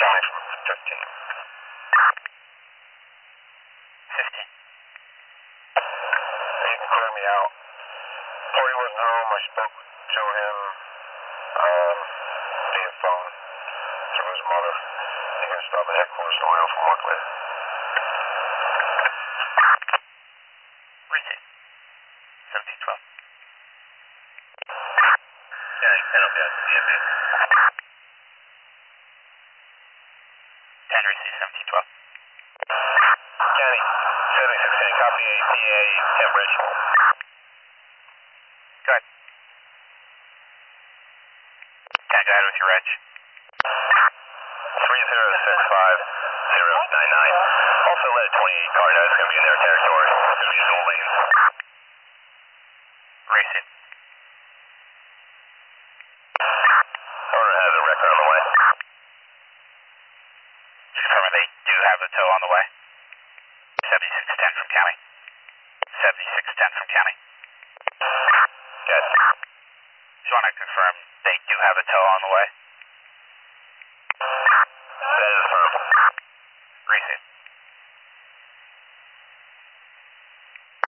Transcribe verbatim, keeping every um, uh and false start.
County from fifteen. fifteen. You can clear me out. Corey wasn't home. I spoke to him um, via phone through his mother. You can stop at headquarters in Ohio for more clear. Receive. seventeen twelve. Yeah, you can up there at the D M V. ten receive seventeen twelve. County, seventy sixteen, copy A P A, Camp Ready. Go ahead. Can I go ahead with your reg? three zero six five zero nine nine. Also let a twenty-eight car know it's going to be in their territory. It's going to be dual lanes. Receive. Owner has a record on the way. Confirming they do have a tow on the way. seventy-six ten from county. seventy-six ten from county. Yes. Just want to confirm they do have a tow on the way.